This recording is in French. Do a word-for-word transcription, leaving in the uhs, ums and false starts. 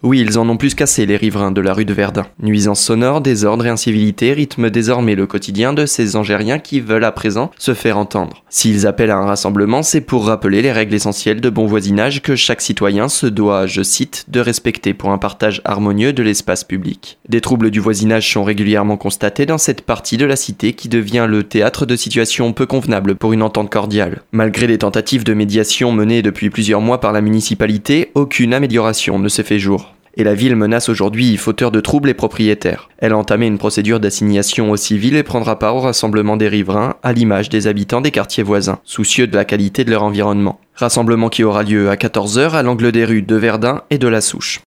Oui, ils en ont plus qu'assez, les riverains de la rue de Verdun. Nuisances sonores, désordre et incivilités rythment désormais le quotidien de ces Angériens qui veulent à présent se faire entendre. S'ils appellent à un rassemblement, c'est pour rappeler les règles essentielles de bon voisinage que chaque citoyen se doit, je cite, de respecter pour un partage harmonieux de l'espace public. Des troubles du voisinage sont régulièrement constatés dans cette partie de la cité qui devient le théâtre de situations peu convenables pour une entente cordiale. Malgré des tentatives de médiation menées depuis plusieurs mois par la municipalité, aucune amélioration ne s'est fait jour. Et la ville menace aujourd'hui, fauteur de troubles, les propriétaires. Elle a entamé une procédure d'assignation au civil et prendra part au rassemblement des riverains, à l'image des habitants des quartiers voisins, soucieux de la qualité de leur environnement. Rassemblement qui aura lieu à quatorze heures à l'angle des rues de Verdun et de la Souche.